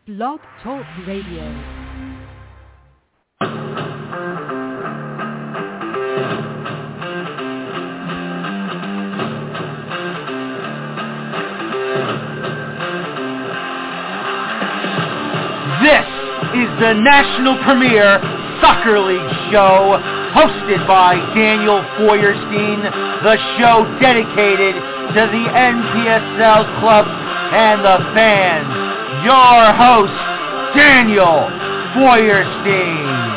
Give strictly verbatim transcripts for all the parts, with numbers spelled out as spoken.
Blog Talk Radio. This is the national premiere Soccer League show, hosted by Daniel Feuerstein, the show dedicated to the N P S L clubs and the fans. Your host, Daniel Feuerstein.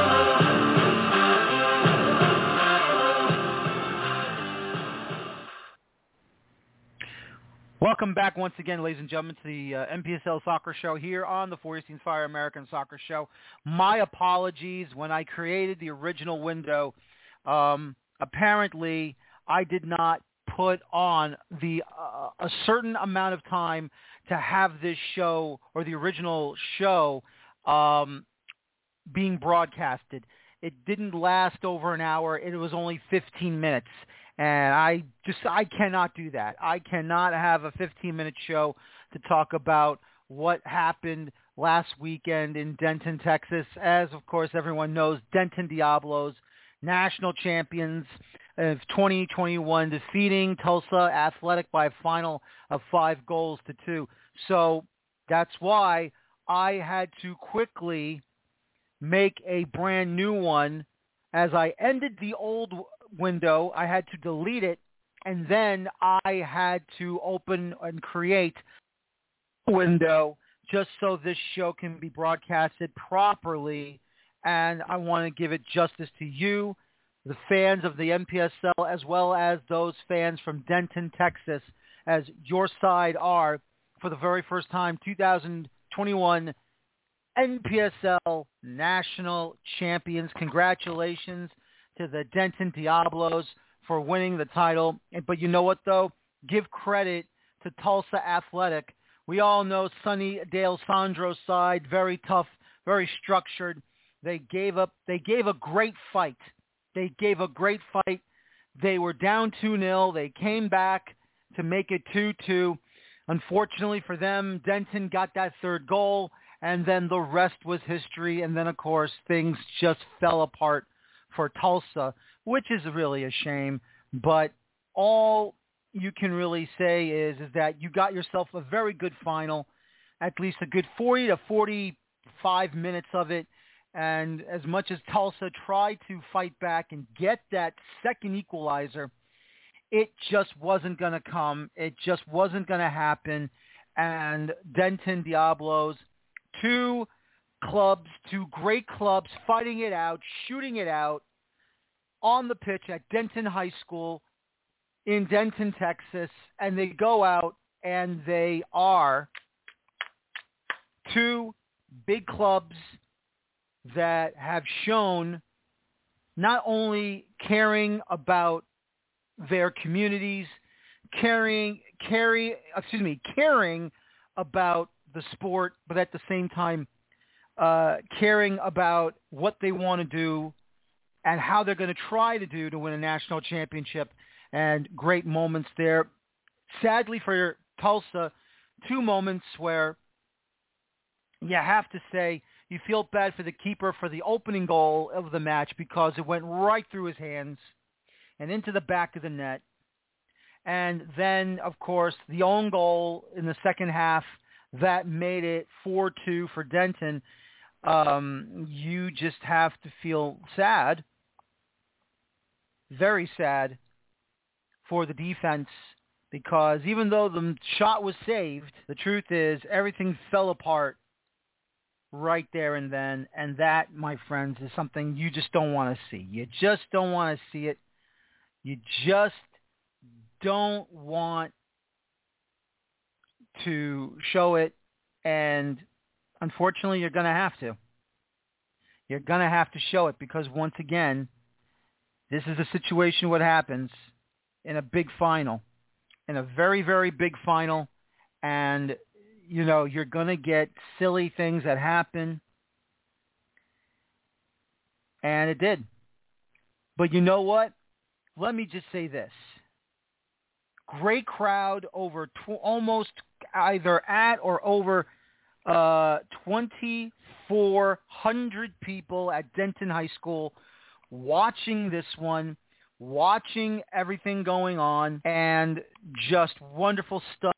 Welcome back once again, ladies and gentlemen, to the uh, N P S L Soccer Show here on the Feuerstein Fire American Soccer Show. My apologies. When I created the original window, um, apparently I did not put on the uh, a certain amount of time to have this show, or the original show, um, being broadcasted. It didn't last over an hour. It was only fifteen minutes. And I just, I cannot do that. I cannot have a fifteen-minute show to talk about what happened last weekend in Denton, Texas. As, of course, everyone knows, Denton Diablos, national champions of twenty twenty-one, defeating Tulsa Athletic by a final of five goals to two. So that's why I had to quickly make a brand new one. As I ended the old window, I had to delete it, and then I had to open and create a window just so this show can be broadcasted properly. And I want to give it justice to you, the fans of the N P S L, as well as those fans from Denton, Texas, as your side are, for the very first time, two thousand twenty-one N P S L National Champions. Congratulations to the Denton Diablos for winning the title. But you know what, though? Give credit to Tulsa Athletic. We all know Sonny D'Alessandro's side, very tough, very structured. They gave up. They gave a great fight. They gave a great fight. They were down two nil. They came back to make it two two. Unfortunately for them, Denton got that third goal, and then the rest was history. And then, of course, things just fell apart for Tulsa, which is really a shame. But all you can really say is, is that you got yourself a very good final, at least a good forty to forty-five minutes of it. And as much as Tulsa tried to fight back and get that second equalizer, it just wasn't going to come. It just wasn't going to happen. And Denton Diablos, two clubs, two great clubs, fighting it out, shooting it out on the pitch at Denton High School in Denton, Texas, and they go out and they are two big clubs that have shown not only caring about their communities, caring, caring, excuse me, caring about the sport, but at the same time, uh, caring about what they want to do and how they're going to try to do to win a national championship. And great moments there. Sadly for Tulsa, two moments where you have to say you feel bad for the keeper for the opening goal of the match, because it went right through his hands and into the back of the net. And then, of course, the own goal in the second half that made it four two for Denton. Um, you just have to feel sad, very sad, for the defense, because even though the shot was saved, the truth is everything fell apart right there and then. And that, my friends, is something you just don't want to see. You just don't want to see it. You just don't want to show it, and unfortunately you're going to have to. You're going to have to show it, because once again, this is a situation what happens in a big final, in a very, very big final, and, you know, you're going to get silly things that happen, and it did. But you know what? Let me just say this. Great crowd, over tw- almost either at or over uh, twenty-four hundred people at Denton High School watching this one, watching everything going on, and just wonderful stuff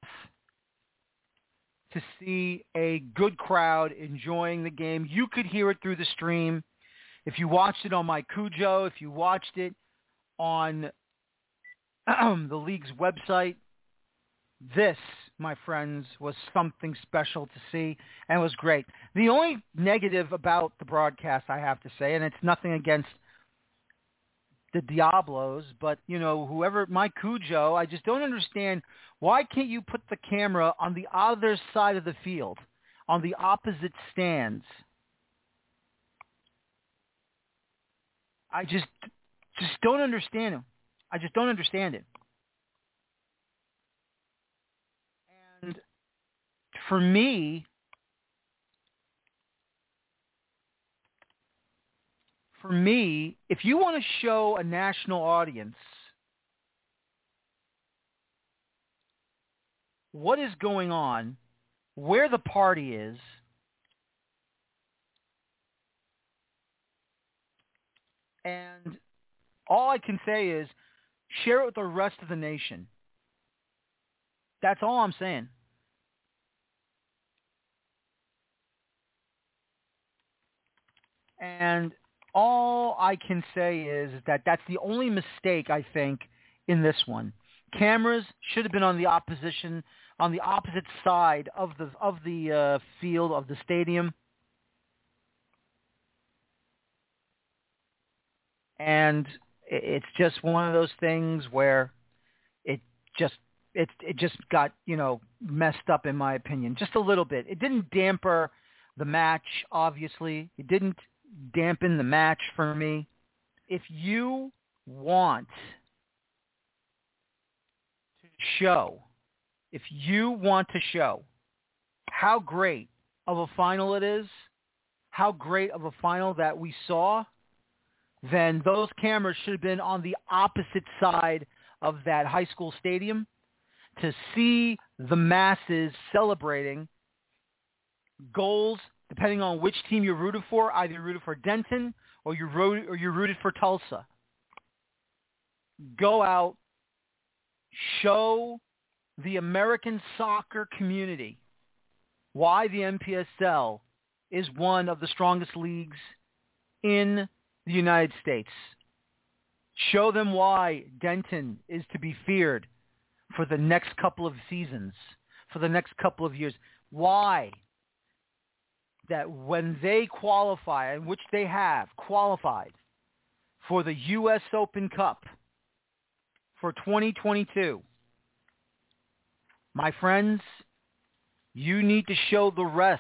to see a good crowd enjoying the game. You could hear it through the stream. If you watched it on my Cujo, if you watched it on the league's website, this, my friends, was something special to see and was great. The only negative about the broadcast, I have to say, and it's nothing against the Diablos, but, you know, whoever, my Cujo, I just don't understand, why can't you put the camera on the other side of the field, on the opposite stands? I just, just don't understand it. I just don't understand it. And for me, for me, if you want to show a national audience what is going on, where the party is, and all I can say is share it with the rest of the nation. That's all I'm saying. And all I can say is that that's the only mistake, I think, in this one. Cameras should have been on the opposition, on the opposite side of the of the uh, field, of the stadium. And it's just one of those things where it just it it just got, you know, messed up, in my opinion, just a little bit. It didn't damper the match, obviously. It didn't dampen the match for me. If you want to show, if you want to show how great of a final it is, how great of a final that we saw, then those cameras should have been on the opposite side of that high school stadium to see the masses celebrating goals, depending on which team you're rooted for. Either you're rooted for Denton or you're rooted, or you're rooted for Tulsa. Go out, show the American soccer community why the N P S L is one of the strongest leagues in the United States. Show them why Denton is to be feared for the next couple of seasons, for the next couple of years. Why that when they qualify, and which they have qualified for the U S Open Cup for twenty twenty-two, my friends, you need to show the rest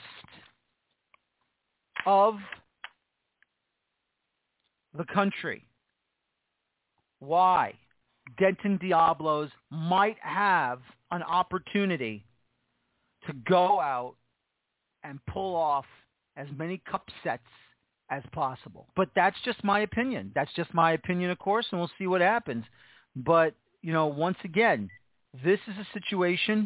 of the country why Denton Diablos might have an opportunity to go out and pull off as many cup sets as possible. But that's just my opinion. That's just my opinion, of course, and we'll see what happens. But, you know, once again, this is a situation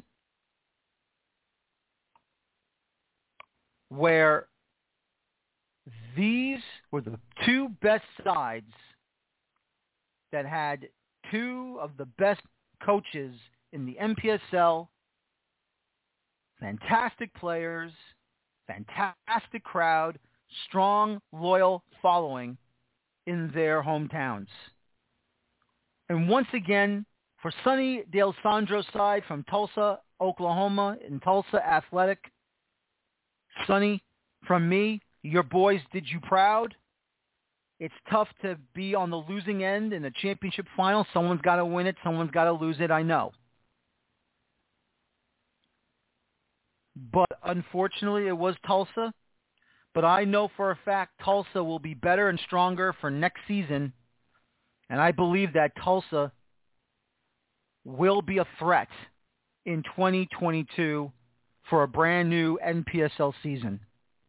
where these were the two best sides that had two of the best coaches in the N P S L, fantastic players, fantastic crowd, strong, loyal following in their hometowns. And once again, for Sonny D'Alessandro's side from Tulsa, Oklahoma, in Tulsa Athletic, Sonny, from me, your boys did you proud. It's tough to be on the losing end in a championship final. Someone's got to win it. Someone's got to lose it, I know. But unfortunately, it was Tulsa. But I know for a fact Tulsa will be better and stronger for next season. And I believe that Tulsa will be a threat in twenty twenty-two for a brand new N P S L season.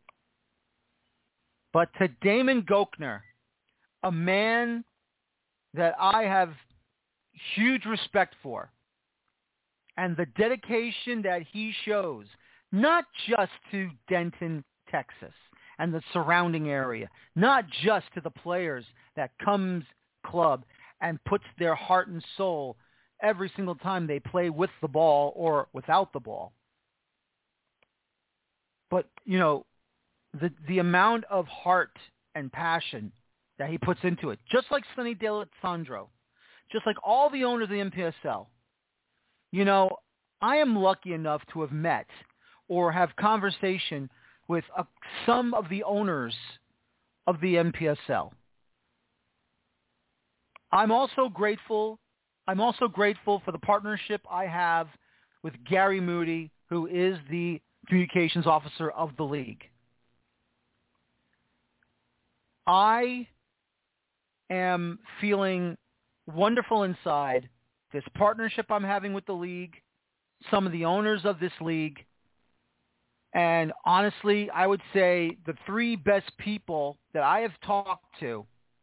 But to Damon Gochnour, a man that I have huge respect for, and the dedication that he shows not just to Denton, Texas, and the surrounding area, not just to the players that comes club and puts their heart and soul every single time they play with the ball or without the ball. But, you know, the the amount of heart and passion that he puts into it, just like Sonny D'Alessandro, just like all the owners of the N P S L. You know, I am lucky enough to have met or have conversation with uh, some of the owners of the N P S L. I'm also grateful. I'm also grateful for the partnership I have with Gary Moody, who is the communications officer of the league. I am feeling wonderful inside this partnership I'm having with the league, some of the owners of this league, and honestly, I would say the three best people that I have talked to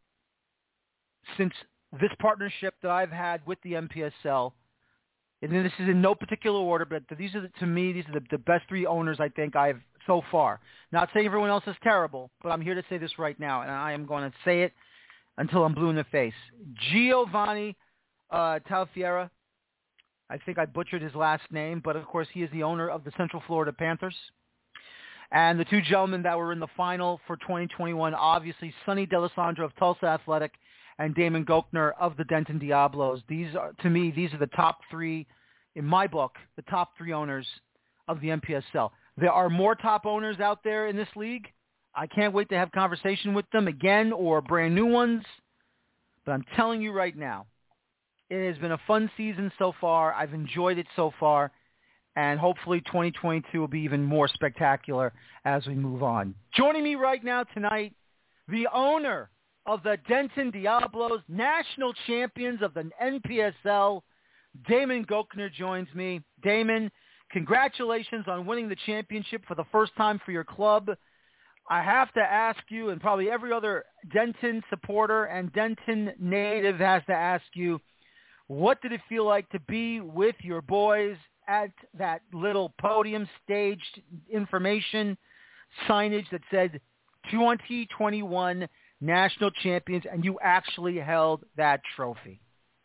since this partnership that I've had with the N P S L, and this is in no particular order, but these are, the, to me, these are the, the best three owners I think I've so far. Not saying everyone else is terrible, but I'm here to say this right now, and I am going to say it until I'm blue in the face. Giovanni uh, Talfiera, I think I butchered his last name, but of course he is the owner of the Central Florida Panthers. And the two gentlemen that were in the final for twenty twenty-one, obviously Sonny D'Alessandro of Tulsa Athletic and Damon Gochner of the Denton Diablos. These are, to me, these are the top three, in my book, the top three owners of the N P S L. There are more top owners out there in this league. I can't wait to have conversation with them again or brand new ones. But I'm telling you right now, it has been a fun season so far. I've enjoyed it so far. And hopefully twenty twenty-two will be even more spectacular as we move on. Joining me right now tonight, the owner of the Denton Diablos, national champions of the N P S L, Damon Gochner joins me. Damon, congratulations on winning the championship for the first time for your club. I have to ask you, and probably every other Denton supporter and Denton native has to ask you, what did it feel like to be with your boys at that little podium staged information signage that said twenty twenty-one national champions, and you actually held that trophy?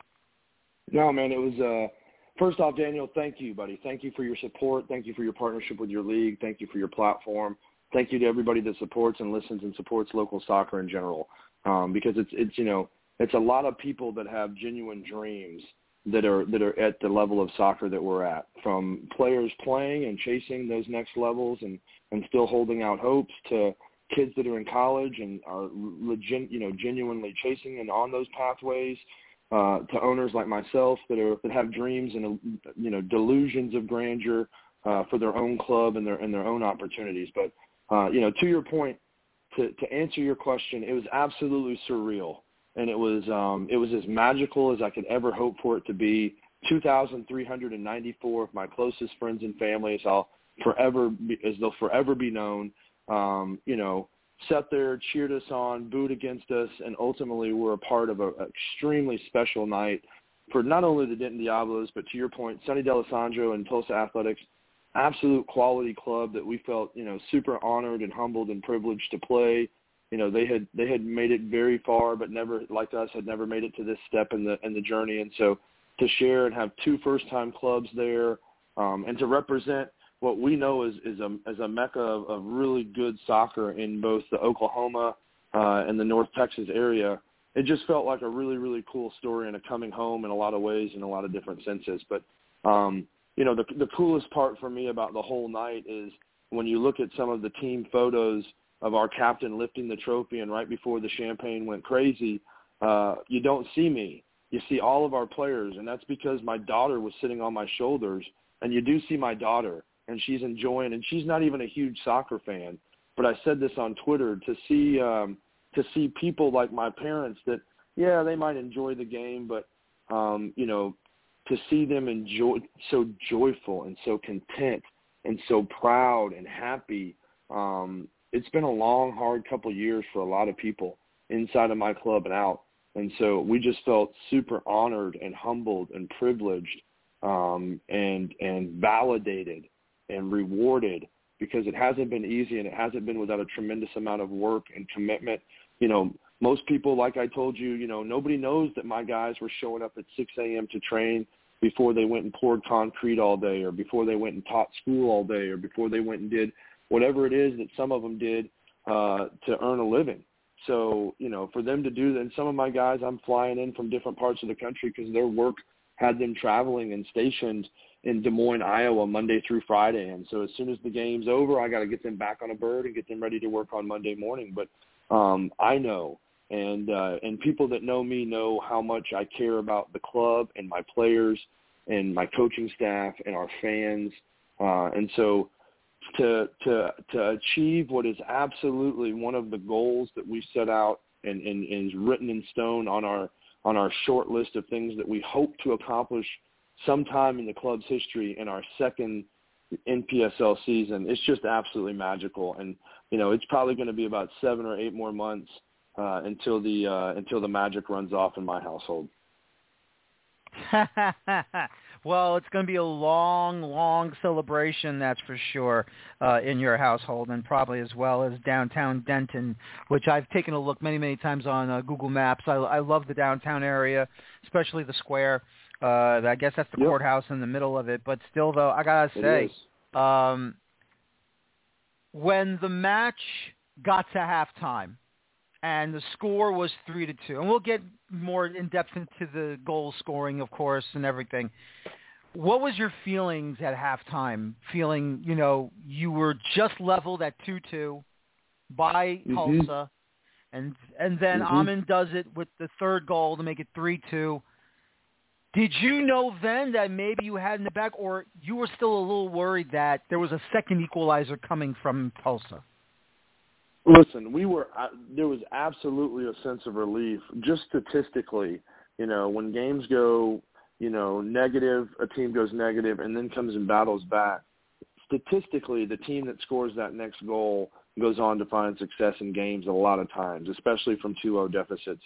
No, man, it was, uh, first off, Daniel, thank you, buddy. Thank you for your support. Thank you for your partnership with your league. Thank you for your platform. Thank you to everybody that supports and listens and supports local soccer in general, um, because it's, it's, you know, it's a lot of people that have genuine dreams that are that are at the level of soccer that we're at, from players playing and chasing those next levels and, and still holding out hopes, to kids that are in college and are legit, you know, genuinely chasing and on those pathways, uh, to owners like myself that are that have dreams and, you know, delusions of grandeur uh, for their own club and their and their own opportunities. But uh, you know, to your point, to to answer your question, it was absolutely surreal. And it was um, it was as magical as I could ever hope for it to be. two thousand three hundred ninety-four of my closest friends and family, as I'll forever be, as they'll forever be known, um, you know, sat there, cheered us on, booed against us, and ultimately were a part of an extremely special night for not only the Denton Diablos, but to your point, Sonny D'Alessandro and Tulsa Athletics, absolute quality club that we felt, you know, super honored and humbled and privileged to play. You know, they had they had made it very far, but never, like us, had never made it to this step in the in the journey. And so to share and have two first-time clubs there, um, and to represent what we know is is a as a mecca of, of really good soccer in both the Oklahoma uh, and the North Texas area, it just felt like a really really cool story and a coming home in a lot of ways, in a lot of different senses. But um, you know, the the coolest part for me about the whole night is when you look at some of the team photos of our captain lifting the trophy, and right before the champagne went crazy, uh, you don't see me. You see all of our players, and that's because my daughter was sitting on my shoulders, and you do see my daughter, and she's enjoying, and she's not even a huge soccer fan, but I said this on Twitter, to see um, to see people like my parents that, yeah, they might enjoy the game, but, um, you know, to see them enjoy, so joyful and so content and so proud and happy. Um, it's been a long, hard couple of years for a lot of people inside of my club and out. And so we just felt super honored and humbled and privileged um, and and validated and rewarded, because it hasn't been easy and it hasn't been without a tremendous amount of work and commitment. You know, most people, like I told you, you know, nobody knows that my guys were showing up at six a.m. to train before they went and poured concrete all day, or before they went and taught school all day, or before they went and did whatever it is that some of them did uh, to earn a living. So, you know, for them to do that, and some of my guys, I'm flying in from different parts of the country because their work had them traveling and stationed in Des Moines, Iowa, Monday through Friday. And so as soon as the game's over, I got to get them back on a bird and get them ready to work on Monday morning. But um, I know, and uh, and people that know me know how much I care about the club and my players and my coaching staff and our fans. Uh, and so to to to achieve what is absolutely one of the goals that we set out and, and, and is written in stone on our on our short list of things that we hope to accomplish sometime in the club's history in our second N P S L season, it's just absolutely magical. And, you know, it's probably going to be about seven or eight more months uh, until the uh, until the magic runs off in my household. Well, it's going to be a long, long celebration, that's for sure, uh, in your household, and probably as well as downtown Denton, which I've taken a look many, many times on uh, Google Maps. I, I love the downtown area, especially the square. Uh, I guess that's the yep. courthouse in the middle of it. But still, though, I got to say, um, when the match got to halftime, and the score was three to two. And we'll get more in depth into the goal scoring, of course, and everything. What was your feelings at halftime? Feeling, you know, you were just leveled at two two by mm-hmm. Tulsa, and and then mm-hmm. Amin does it with the third goal to make it three two. Did you know then that maybe you had in the back, or you were still a little worried that there was a second equalizer coming from Tulsa? Listen, we were uh, there was absolutely a sense of relief. Just statistically, you know, when games go, you know, negative, a team goes negative and then comes and battles back. Statistically, the team that scores that next goal goes on to find success in games a lot of times, especially from two oh deficits.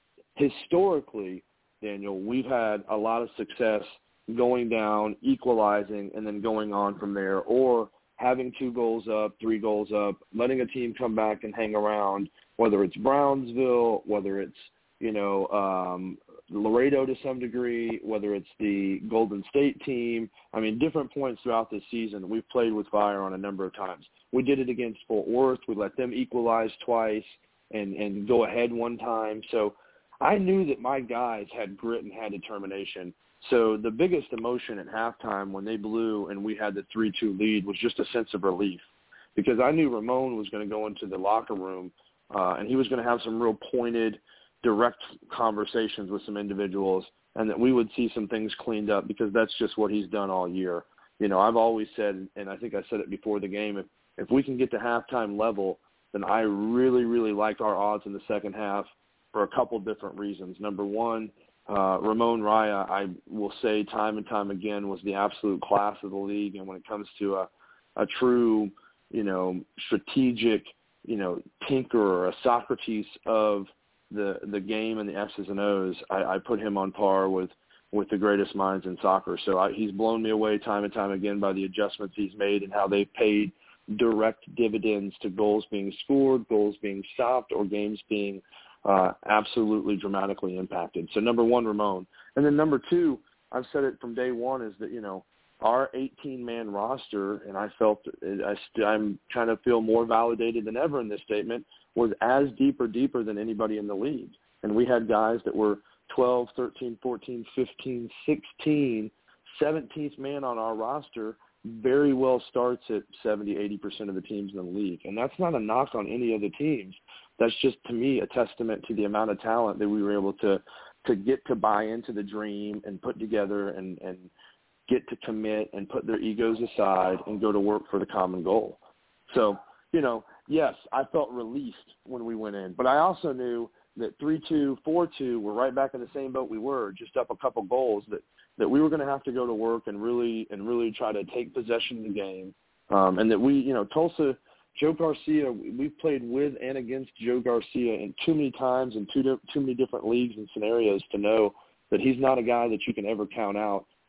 Historically, Daniel, we've had a lot of success going down, equalizing, and then going on from there, or having two goals up, three goals up, letting a team come back and hang around, whether it's Brownsville, whether it's, you know, um, Laredo to some degree, whether it's the Golden State team. I mean, different points throughout this season, we've played with fire on a number of times. We did it against Fort Worth. We let them equalize twice and, and go ahead one time. So I knew that my guys had grit and had determination. So the biggest emotion at halftime when they blew and we had the three two lead was just a sense of relief, because I knew Ramon was going to go into the locker room uh, and he was going to have some real pointed, direct conversations with some individuals, and that we would see some things cleaned up, because that's just what he's done all year. You know, I've always said, and I think I said it before the game, if, if we can get to halftime level, then I really, really like our odds in the second half for a couple different reasons. Number one, Uh, Ramon Raya, I will say time and time again, was the absolute class of the league. And when it comes to a, a true, you know, strategic, you know, tinker or a Socrates of the the game and the X's and O's, I, I put him on par with, with the greatest minds in soccer. So I, he's blown me away time and time again by the adjustments he's made and how they've paid direct dividends to goals being scored, goals being stopped, or games being Uh, absolutely dramatically impacted. So number one, Ramon. And then number two, I've said it from day one, is that, you know, our eighteen-man roster, and I felt, I, I'm kind of feel more validated than ever in this statement, was as deep or deeper than anybody in the league. And we had guys that were twelve, thirteen, fourteen, fifteen, sixteen, seventeenth man on our roster very well starts at seventy, eighty percent of the teams in the league. And that's not a knock on any of the teams. That's just, to me, a testament to the amount of talent that we were able to to get to buy into the dream and put together and, and get to commit and put their egos aside and go to work for the common goal. So, you know, yes, I felt released when we went in. But I also knew that three two, four two, we're right back in the same boat we were, just up a couple goals, that, that we were going to have to go to work and really and really try to take possession of the game. Um, and that we, you know, Tulsa – Joe Garcia, we've played with and against Joe Garcia in too many times in too, too many different leagues and scenarios to know that he's not a guy that you can ever count out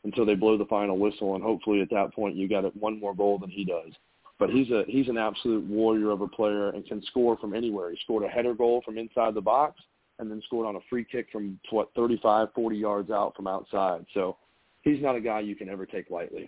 until they blow the final whistle, and hopefully at that point you got it one more goal than he does. But he's a he's an absolute warrior of a player and can score from anywhere. He scored a header goal from inside the box and then scored on a free kick from, what, thirty-five, forty yards out from outside. So he's not a guy you can ever take lightly.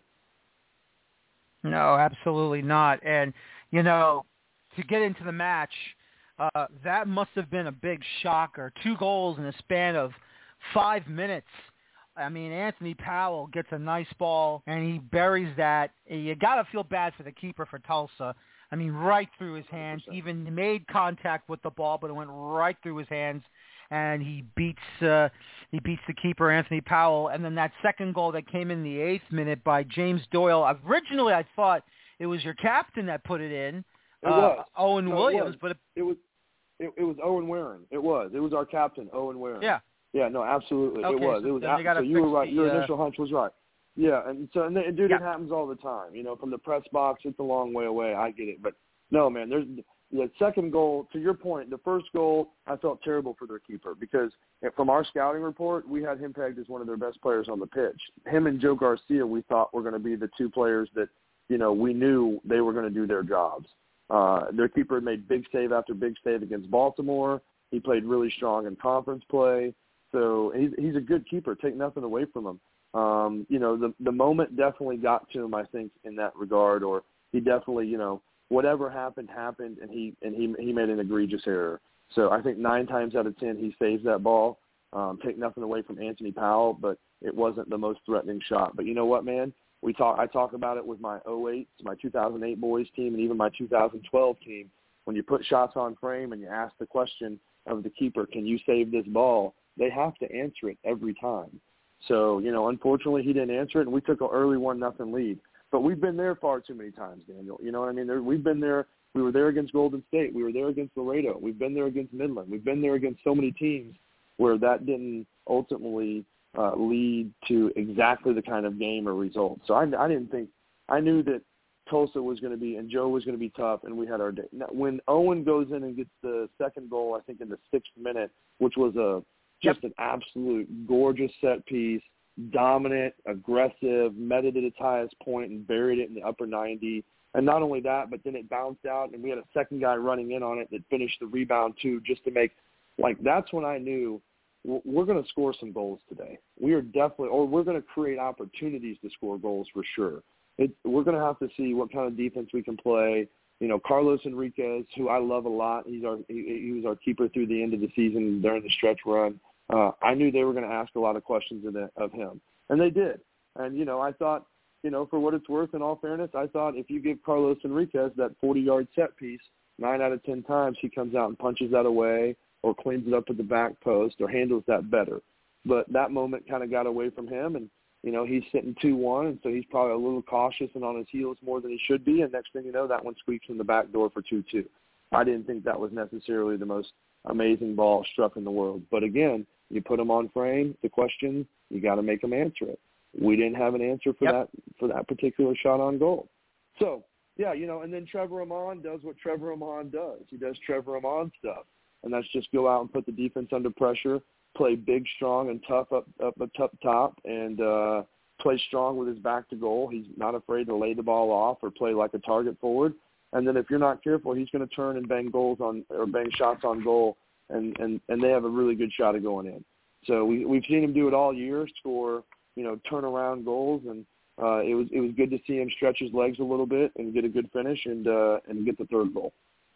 No, absolutely not. And, you know, to get into the match, uh, that must have been a big shocker. Two goals in a span of five minutes. I mean, Anthony Powell gets a nice ball, and he buries that. You got to feel bad for the keeper for Tulsa. I mean, right through his hands. one hundred percent. Even made contact with the ball, but it went right through his hands, and he beats uh, he beats the keeper, Anthony Powell. And then that second goal that came in the eighth minute by James Doyle. Originally, I thought it was your captain that put it in, it uh, was. Owen no, Williams. It was. But it, it was it, it was Owen Warren. It was. It was our captain, Owen Warren. Yeah. Yeah, no, absolutely. Okay, it was. so it was. then they gotta So you were fix right. the, Your uh, initial hunch was right. Yeah, and so, and, and dude, yeah. it happens all the time. You know, from the press box, it's a long way away. I get it. But, no, man, there's the second goal, to your point, the first goal, I felt terrible for their keeper because from our scouting report, we had him pegged as one of their best players on the pitch. Him and Joe Garcia, we thought were going to be the two players that, you know, we knew they were going to do their jobs. Uh, their keeper had made big save after big save against Baltimore. He played really strong in conference play. So he's, he's a good keeper. Take nothing away from him. Um, you know, the the moment definitely got to him, I think, in that regard, or he definitely, you know, whatever happened, happened, and he and he he made an egregious error. So I think nine times out of ten he saves that ball. Um, take nothing away from Anthony Powell, but it wasn't the most threatening shot. But you know what, man? We talk. I talk about it with my oh eight, my two thousand eight boys team, and even my two thousand twelve team. When you put shots on frame and you ask the question of the keeper, can you save this ball? They have to answer it every time. So, you know, unfortunately he didn't answer it, and we took an early one nothing lead. But we've been there far too many times, Daniel. You know what I mean? There, we've been there. We were there against Golden State. We were there against Laredo. We've been there against Midland. We've been there against so many teams where that didn't ultimately uh, lead to exactly the kind of game or result. So I, I didn't think – I knew that Tulsa was going to be – and Joe was going to be tough, and we had our day. Now, when Owen goes in and gets the second goal, I think in the sixth minute, which was a – just an absolute gorgeous set piece, dominant, aggressive, met it at its highest point and buried it in the upper ninety. And not only that, but then it bounced out, and we had a second guy running in on it that finished the rebound too, just to make – like that's when I knew we're going to score some goals today. We are definitely – or we're going to create opportunities to score goals for sure. It, we're going to have to see what kind of defense we can play. You know, Carlos Enriquez, who I love a lot, he's our he, he was our keeper through the end of the season during the stretch run. Uh, I knew they were going to ask a lot of questions of, the, of him, and they did. And, you know, I thought, you know, for what it's worth, in all fairness, I thought if you give Carlos Enriquez that forty-yard set piece, nine out of ten times he comes out and punches that away or cleans it up at the back post or handles that better. But that moment kind of got away from him, and, you know, he's sitting two one, and so he's probably a little cautious and on his heels more than he should be, and next thing you know, that one squeaks in the back door for two two. I didn't think that was necessarily the most amazing ball struck in the world. But, again, you put them on frame, the question, you got to make them answer it. We didn't have an answer for yep. that for that particular shot on goal. So, yeah, you know, and then Trevor Amon does what Trevor Amon does. He does Trevor Amon stuff, and that's just go out and put the defense under pressure, play big, strong, and tough up up, up top, and uh, play strong with his back to goal. He's not afraid to lay the ball off or play like a target forward. And then if you're not careful, he's going to turn and bang goals on or bang shots on goal, and, and, and they have a really good shot of going in. So we, we've seen him do it all year, score, you know, turnaround goals, and uh, it was it was good to see him stretch his legs a little bit and get a good finish and uh, and get the third goal.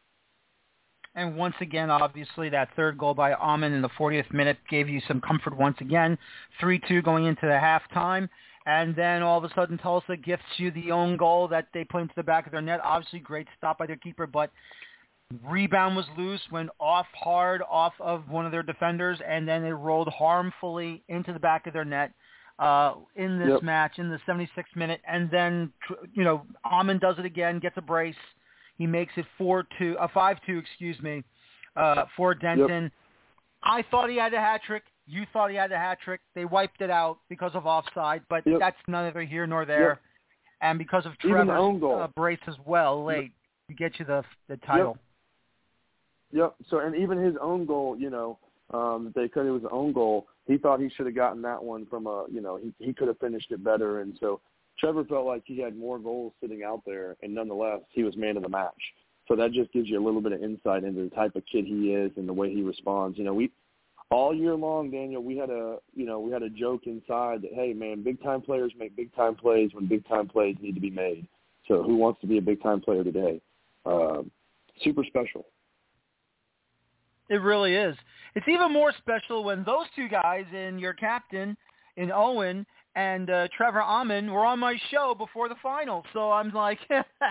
And once again, obviously, that third goal by Amon in the fortieth minute gave you some comfort once again. three two going into the halftime. And then all of a sudden Tulsa gifts you the own goal that they put into the back of their net. Obviously, great stop by their keeper, but rebound was loose, went off hard off of one of their defenders, and then it rolled harmfully into the back of their net uh, in this yep. match in the seventy-sixth minute. And then, you know, Amon does it again, gets a brace. He makes it four two, uh, five two, excuse me, uh, for Denton. Yep. I thought he had a hat trick. You thought he had a hat trick. They wiped it out because of offside, but yep. that's neither here nor there. Yep. And because of Trevor's uh, brace as well, late, yep. to get you the the title. Yep. yep. So, and even his own goal, you know, um, they said it was an own goal. He thought he should have gotten that one from a, you know, he, he could have finished it better. And so Trevor felt like he had more goals sitting out there, and nonetheless, he was man of the match. So that just gives you a little bit of insight into the type of kid he is and the way he responds. You know, we all year long, Daniel, we had a, you know, we had a joke inside that, hey, man, big-time players make big-time plays when big-time plays need to be made. So who wants to be a big-time player today? Uh, super special. It really is. It's even more special when those two guys and your captain in Owen and uh, Trevor Ammon were on my show before the final. So I'm like,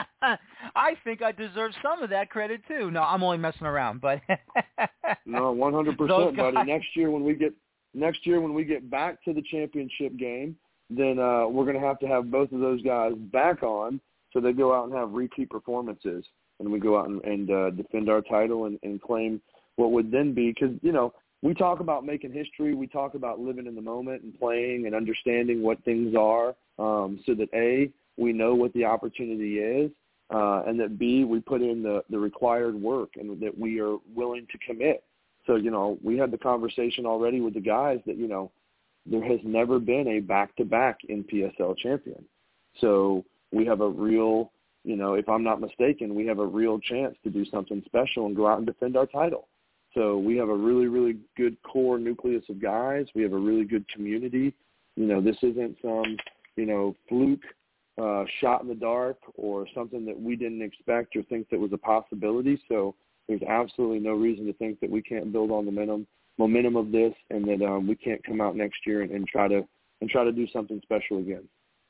I think I deserve some of that credit too. No, I'm only messing around, but no, one hundred percent, buddy. Next year when we get next year when we get back to the championship game, then uh, we're going to have to have both of those guys back on, so they go out and have repeat performances, and we go out and, and uh, defend our title and, and claim what would then be, because, you know, we talk about making history. We talk about living in the moment and playing and understanding what things are, um, so that, A, we know what the opportunity is, uh, and that, B, we put in the, the required work and that we are willing to commit. So, you know, we had the conversation already with the guys that, you know, there has never been a back-to-back N P S L champion. So we have a real, you know, if I'm not mistaken, we have a real chance to do something special and go out and defend our title. So we have a really, really good core nucleus of guys. We have a really good community. You know, this isn't some, you know, fluke uh, shot in the dark or something that we didn't expect or think that was a possibility. So there's absolutely no reason to think that we can't build on the momentum, momentum of this, and that um, we can't come out next year and, and try to and try to do something special again.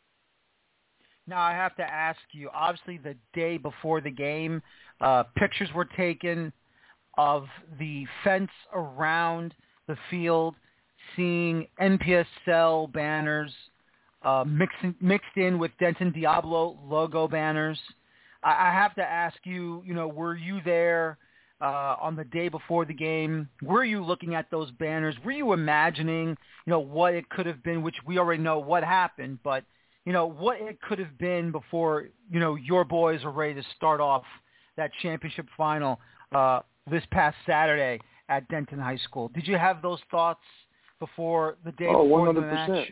Now I have to ask you. Obviously, the day before the game, uh, pictures were taken of the fence around the field, seeing N P S L banners uh, mixed, in, mixed in with Denton Diablo logo banners. I, I have to ask you, you know, were you there uh, on the day before the game? Were you looking at those banners? Were you imagining, you know, what it could have been, which we already know what happened, but, you know, what it could have been before, you know, your boys were ready to start off that championship final uh, this past Saturday at Denton High School? Did you have those thoughts before the day oh, before one hundred percent. the match?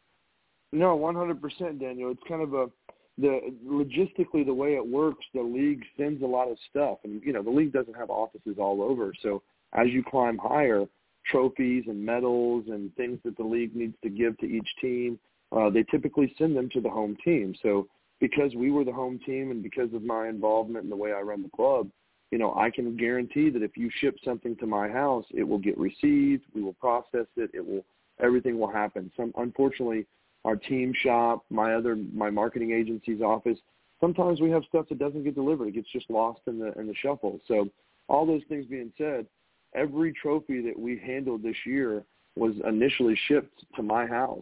No, one hundred percent, Daniel. It's kind of a the logistically the way it works. The league sends a lot of stuff, and you know the league doesn't have offices all over. So as you climb higher, trophies and medals and things that the league needs to give to each team, uh, they typically send them to the home team. So because we were the home team, and because of my involvement in the way I run the club, you know, I can guarantee that if you ship something to my house, it will get received. We will process it. It will, everything will happen. Some, unfortunately, our team shop, my other, my marketing agency's office, sometimes we have stuff that doesn't get delivered. It gets just lost in the in the shuffle. So, all those things being said, every trophy that we handled this year was initially shipped to my house,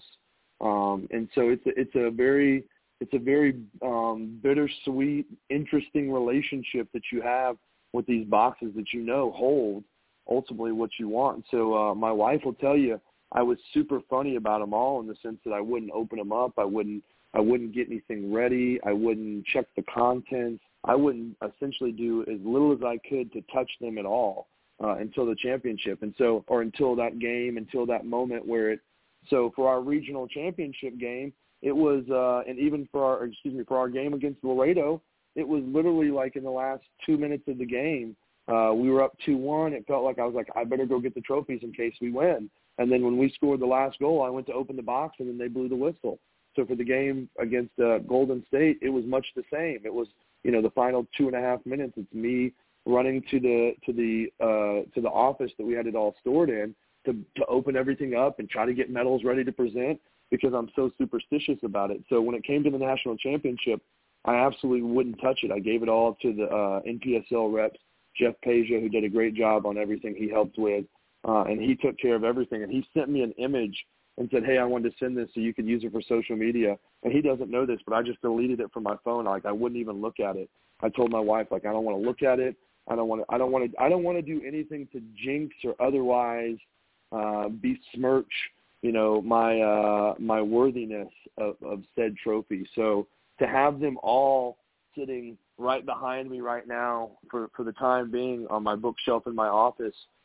um, and so it's a, it's a very it's a very um, bittersweet, interesting relationship that you have with these boxes that you know hold ultimately what you want. And so uh, my wife will tell you I was super funny about them all in the sense that I wouldn't open them up. I wouldn't I wouldn't get anything ready. I wouldn't check the contents. I wouldn't essentially do as little as I could to touch them at all uh, until the championship. And so, or until that game, until that moment where it, so for our regional championship game, it was, uh, and even for our, excuse me, for our game against Laredo, it was literally like in the last two minutes of the game, uh, we were up two one. It felt like I was like, I better go get the trophies in case we win. And then when we scored the last goal, I went to open the box, and then they blew the whistle. So for the game against uh, Golden State, it was much the same. It was, you know, the final two and a half minutes. It's me running to the to the uh, to the office that we had it all stored in to to open everything up and try to get medals ready to present because I'm so superstitious about it. So when it came to the national championship, I absolutely wouldn't touch it. I gave it all to the uh, N P S L reps, Jeff Peja, who did a great job on everything he helped with, uh, and he took care of everything. And he sent me an image and said, hey, I wanted to send this so you could use it for social media. And he doesn't know this, but I just deleted it from my phone. Like, I wouldn't even look at it. I told my wife, like, I don't want to look at it. I don't want to, I don't want to, I don't want to do anything to jinx or otherwise uh, besmirch, you know, my, uh, my worthiness of, of said trophy. So to have them all sitting right behind me right now for, for the time being on my bookshelf in my office,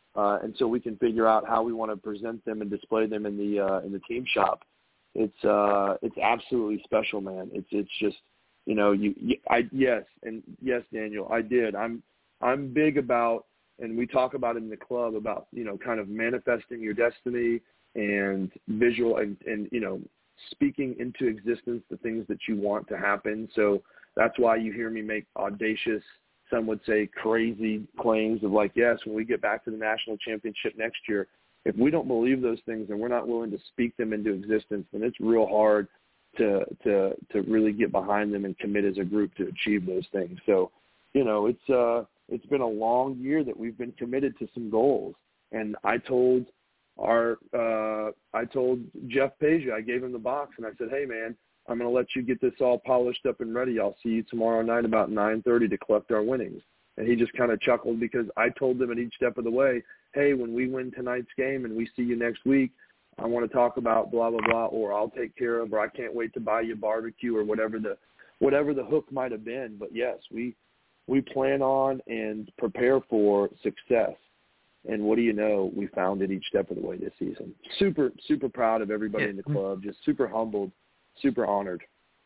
uh, and so we can figure out how we want to present them and display them in the uh, in the team shop. It's uh, it's absolutely special, man. It's it's just, you know, you, you I yes and yes, Daniel, I did. I'm I'm big about, and we talk about it in the club about, you know, kind of manifesting your destiny and visual and, and you know, speaking into existence the things that you want to happen. So that's why you hear me make audacious, some would say crazy claims of like, yes, when we get back to the national championship next year, if we don't believe those things and we're not willing to speak them into existence, then it's real hard to to to really get behind them and commit as a group to achieve those things. So, you know, it's uh it's been a long year that we've been committed to some goals. And I told our uh I told Jeff Page, I gave him the box and I said, hey man, I'm going to let you get this all polished up and ready. I'll see you tomorrow night about nine thirty to collect our winnings. And he just kind of chuckled because I told them at each step of the way, hey, when we win tonight's game and we see you next week, I want to talk about blah, blah, blah, or I'll take care of, or I can't wait to buy you barbecue, or whatever the whatever the hook might have been. But, yes, we we plan on and prepare for success. And what do you know? We found it each step of the way this season. Super, super proud of everybody yeah. in the club, just super humbled, super honored.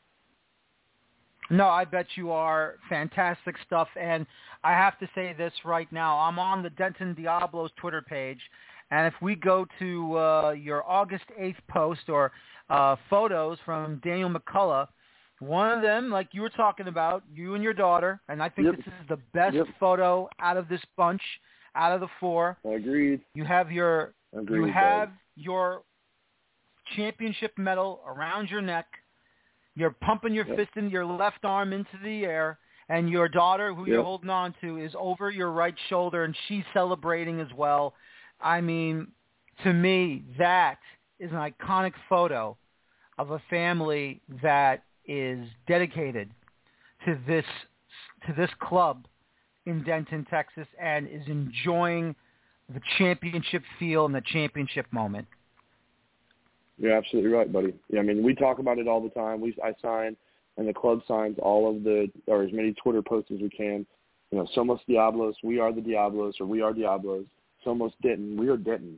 No, I bet you are. Fantastic stuff. And I have to say this right now. I'm on the Denton Diablos Twitter page, and if we go to uh, your August eighth post or uh, photos from Daniel McCullough, one of them, like you were talking about, you and your daughter, and I think yep. this is the best yep. photo out of this bunch, out of the four. Agreed. You have your Agreed, you have Dave. your championship medal around your neck. You're pumping your yep. fist in your left arm into the air, and your daughter, who yep. you're holding on to, is over your right shoulder, and she's celebrating as well. I mean, to me, that is an iconic photo of a family that is dedicated to this to this club in Denton, Texas, and is enjoying the championship feel and the championship moment. You're absolutely right, buddy. Yeah, I mean, we talk about it all the time. We I sign, and the club signs all of the, or as many Twitter posts as we can. You know, Somos Diablos, we are the Diablos, or we are Diablos. Somos Denton, we are Denton.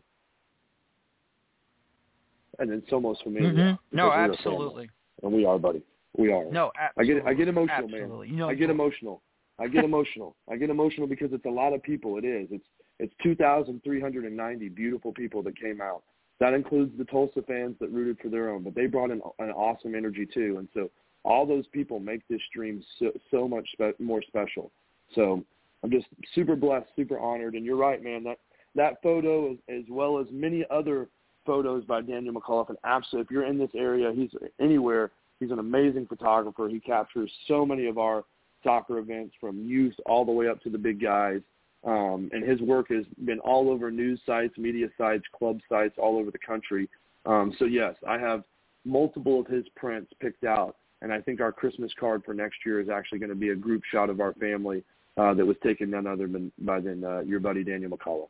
And then Somos Familia. Mm-hmm. No, absolutely. And we are, buddy. We are. No, absolutely. I get I get emotional, absolutely. man. You know, I get emotional. I get emotional. I get emotional because it's a lot of people. It is. It's it's two thousand three hundred ninety beautiful people that came out. That includes the Tulsa fans that rooted for their own, but they brought in an awesome energy too. And so all those people make this stream so, so much spe- more special. So I'm just super blessed, super honored. And you're right, man. That that photo, as, as well as many other photos by Daniel McCullough, and absolutely, if you're in this area, he's anywhere. He's an amazing photographer. He captures so many of our soccer events from youth all the way up to the big guys. Um, and his work has been all over news sites, media sites, club sites, all over the country. Um, so, yes, I have multiple of his prints picked out, and I think our Christmas card for next year is actually going to be a group shot of our family uh, that was taken none other than by than uh, your buddy Daniel McCullough.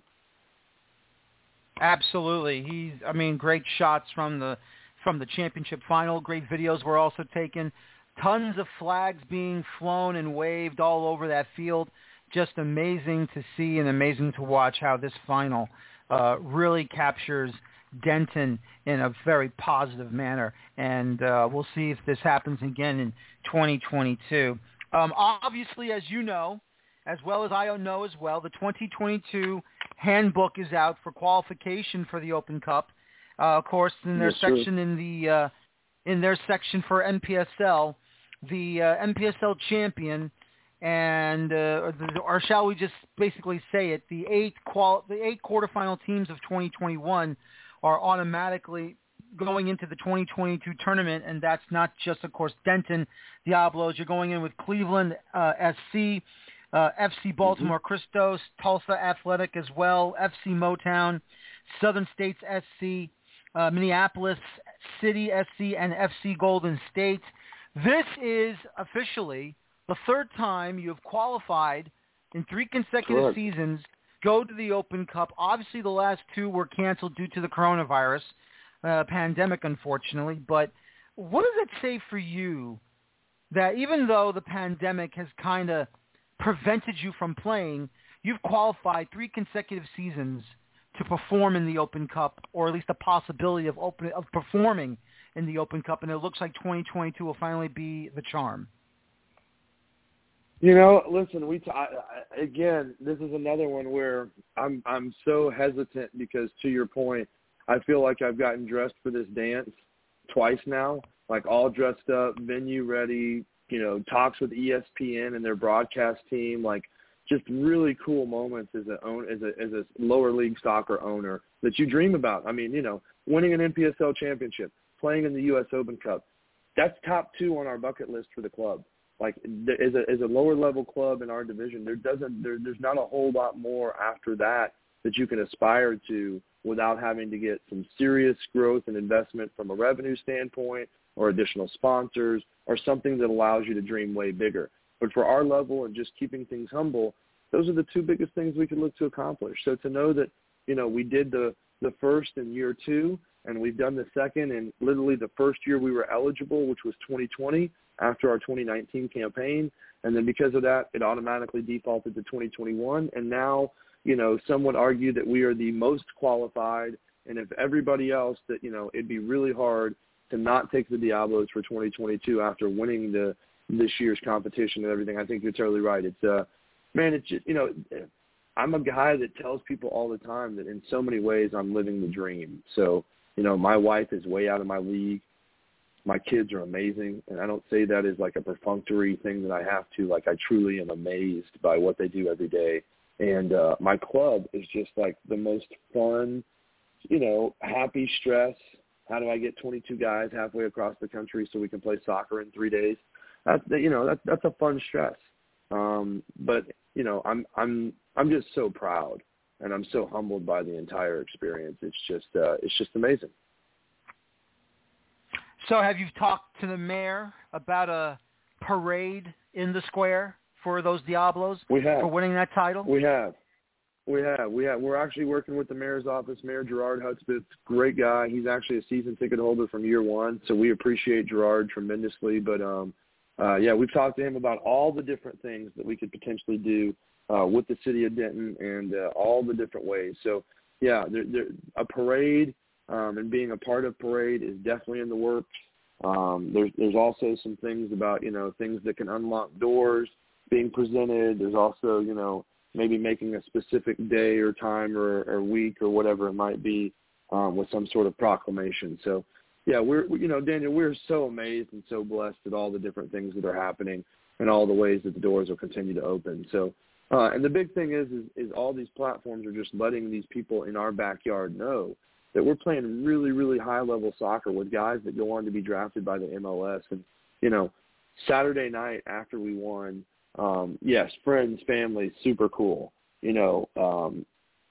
Absolutely. He's, I mean, great shots from the from the championship final. Great videos were also taken. Tons of flags being flown and waved all over that field. Just amazing to see and amazing to watch how this final uh, really captures Denton in a very positive manner. And uh, we'll see if this happens again in twenty twenty-two. Um, obviously, as you know, as well as I know as well, the twenty twenty-two handbook is out for qualification for the Open Cup. Uh, of course, in their yes, section sir. in the uh, in their section for N P S L, the uh, N P S L champion, and uh, or shall we just basically say it, the eight qual the eight quarterfinal teams of twenty twenty-one are automatically going into the twenty twenty-two tournament, and that's not just, of course, Denton Diablos. You're going in with Cleveland uh, S C, uh, F C Baltimore mm-hmm. Christos, Tulsa Athletic as well, F C Motown, Southern States S C, uh, Minneapolis City S C, and F C Golden State. This is officially the third time you have qualified in three consecutive Correct. seasons, go to the Open Cup. Obviously, the last two were canceled due to the coronavirus uh, pandemic, unfortunately. But what does it say for you that even though the pandemic has kind of prevented you from playing. You've qualified three consecutive seasons to perform in the Open Cup, or at least the possibility of open of performing in the Open Cup, and it looks like twenty twenty-two will finally be the charm. You know, listen, we t- I, I, again, this is another one where I'm I'm so hesitant because, to your point, I feel like I've gotten dressed for this dance twice now, like all dressed up, venue ready, you know, talks with E S P N and their broadcast team, like just really cool moments as a own as a as a lower league soccer owner that you dream about. I mean, you know, winning an N P S L championship, playing in the U S Open Cup, that's top two on our bucket list for the club. Like as a as a lower level club in our division, there doesn't there, there's not a whole lot more after that that you can aspire to without having to get some serious growth and investment from a revenue standpoint or additional sponsors or something that allows you to dream way bigger. But for our level and just keeping things humble, those are the two biggest things we can look to accomplish. So to know that, you know, we did the, the first in year two and we've done the second, and literally the first year we were eligible, which was twenty twenty, after our twenty nineteen campaign. And then because of that, it automatically defaulted to twenty twenty-one. And now, you know, some would argue that we are the most qualified. And if everybody else that, you know, it'd be really hard to not take the Diablos for twenty twenty-two after winning the this year's competition and everything. I think you're totally right. It's, uh, man, it's just, you know, I'm a guy that tells people all the time that in so many ways I'm living the dream. So, you know, my wife is way out of my league. My kids are amazing, and I don't say that as like a perfunctory thing that I have to. Like, I truly am amazed by what they do every day. And uh, my club is just like the most fun, you know, happy stress. How do I get twenty-two guys halfway across the country so we can play soccer in three days? That's, you know, that's that's a fun stress. Um, but you know, I'm I'm I'm just so proud, and I'm so humbled by the entire experience. It's just uh, it's just amazing. So have you talked to the mayor about a parade in the square for those Diablos we have. for winning that title? We have. We have. We have. We're actually working with the mayor's office, Mayor Gerard Hudspeth. Great guy. He's actually a season ticket holder from year one, so we appreciate Gerard tremendously. But, um, uh, yeah, we've talked to him about all the different things that we could potentially do uh, with the city of Denton and uh, all the different ways. So, yeah, there, there, a parade Um, and being a part of parade is definitely in the works. Um, there's, there's also some things about, you know, things that can unlock doors being presented. There's also, you know, maybe making a specific day or time or, or week or whatever it might be um, with some sort of proclamation. So, yeah, we're, you know, Daniel, we're so amazed and so blessed at all the different things that are happening and all the ways that the doors will continue to open. So, uh, and the big thing is, is, is all these platforms are just letting these people in our backyard know that we're playing really, really high-level soccer with guys that go on to be drafted by the M L S. And, you know, Saturday night after we won, um, yes, friends, family, super cool. You know, um,